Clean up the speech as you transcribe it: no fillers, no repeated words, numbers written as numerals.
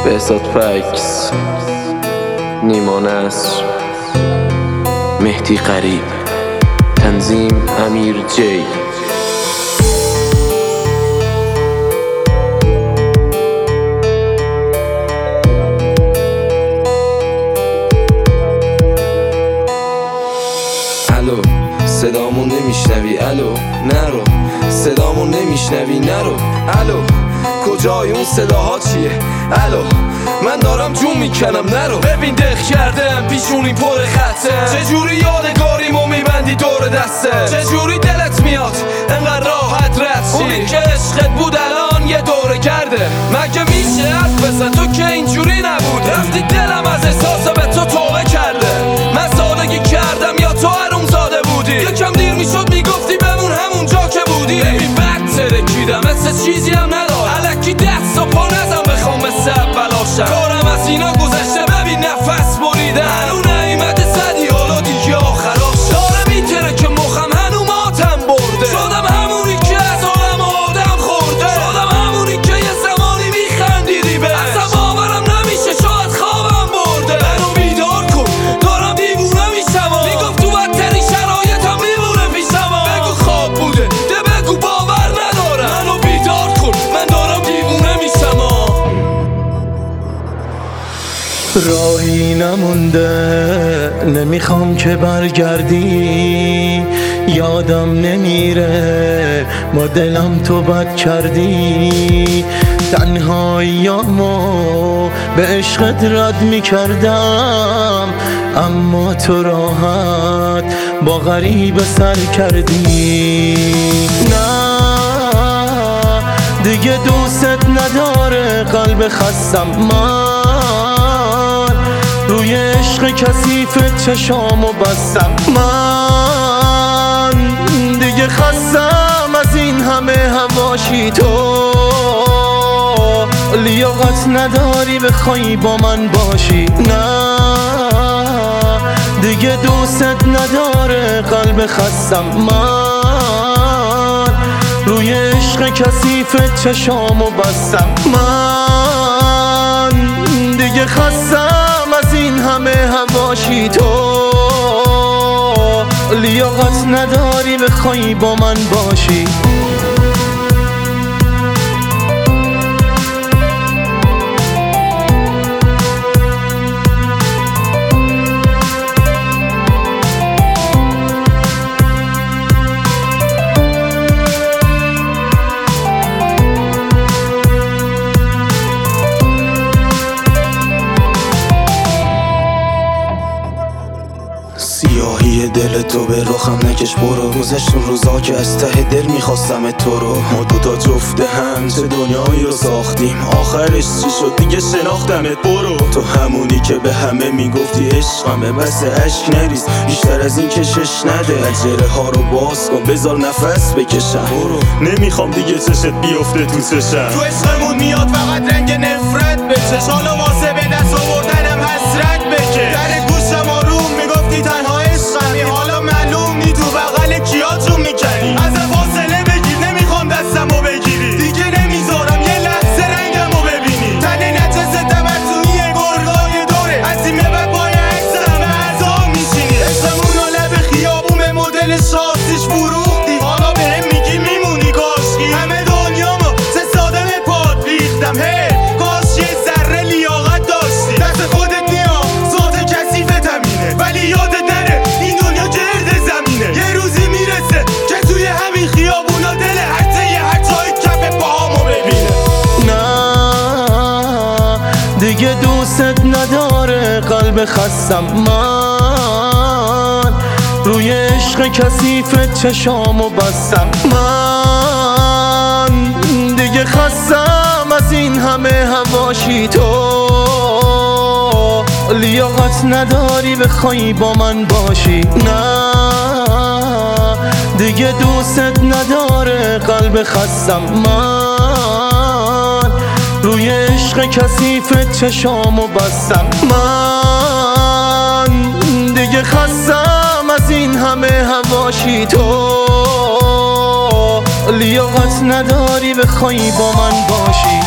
بهزاد فکس، نیما نصر، مهدی قریب، تنظیم امیر جی. الو صدامون نمیشنوی؟ الو نرو صدامون نمیشنوی؟ نرو الو کجای اون صداها چیه؟ الو من دارم جون میکنم نرو. ببین دق کردم پیشونی پر خطه، چجوری یادگاریمو میبندی دور دسته، چجوری دلت میاد انقدر راحت رد شی؟ اونی که عشقت بود الان یه دوره کرده. مگه میشه حرف بزن تو که اینجوری نبودی؟ رفتی دلم از احساس به تو توبه کرده. من سادگی کردم یا تو حروم زاده بودی؟ یکم دیر میشد میگفتی بمون همون جا که بودی. ببین بد ترکیدم مثل چیزی هم ندارم، الکی دست و پا نزن بخوام مثل اولاشم. کارم از اینا گذشته ببین نفس بریده، هنو نایمده صدی حالا دیگه آخراش. داره میتره که مخم هنو ماتم برده، شدم همونی که از عالم آدم خورده، شدم همونی که یه زمانی میخندیدی به اصلا باورم نمیشه شاید خوابم برده. منو بیدار کن دارم دیوونه میشم، میگفت تو بدترین شرایطم میمونه پیشم. بگو خواب بوده ده بگو باور ندارم، منو بیدار کن من دارم دیوونه میشم. راهی نمونده نمیخوام که برگردی، یادم نمیره با دلم تو بد کردی. تنهاییامو به عشقت رد میکردم، اما تو راحت با غریب سر کردی. نه دیگه دوست نداره قلب خستم، من روی عشق کثیف چشامو بستم. من دیگه خستم از این همه هواشی، تو لیاقت نداری بخوای با من باشی. نه دیگه دوست نداره قلب خستم، من روی عشق کثیف چشامو بستم. من دیگه خستم از این همه هواشی، تو لیاقت نداری بخوای با من باشی. سیاهی دل تو به رخم نکش برو، گذشت اون روزا که از ته دل میخواستم تو رو. ما دوتا جفته هم چه دنیایی رو ساختیم، آخرش چی شد دیگه شناختمت برو. تو همونی که به همه میگفتی عشقمه، بس عشق نریز بیشتر از این کشش نده. پنجره ها رو باز کن بذار نفس بکشم، برو نمیخوام دیگه چشت بیفته تو چشم. تو عشقمون میاد فقط رنگ نفرت بچش، حالا واسه به دست آوردنم حسرت بکش. در گوشم آروم میگفتی تنها عشقمی، حالا معلوم نی تو بغل کیا جون میکنی. از فاصله بگیر نمیخوام دستمو بگیری، دیگه نمیذارم یه لحظه رنگمو ببینی. تن نجستم از تو یه گرگای دوره، از این بعد پای عکسم به عذاب میشینی. عشقمون و لب خیابون به مدل شاسیش فروختی، حالا بهم میگی میمونی کاشکی. همه دنیامو سه ساده به پات ریختم، هی کاش یه ذره لیاقت داشتی. دست خودت میام ذات کثیفت همینه، ولی یادت نره این دنیا گرد زمینه. یه روزی میرسه که توی همین خیابونا دل هر جای کف پاهامو ببینه. نه دیگه دوست نداره قلب خستم، من روی عشق کثیف چشامو بستم. من دیگه خستم از این همه هواشی، تو لیاقت نداری بخوای با من باشی. نه دیگه دوست نداره قلب خستم، من روی عشق کثیف چشامو بستم. من دیگه خستم از این همه هواشی، تو لیاقت نداری بخوای با من باشی.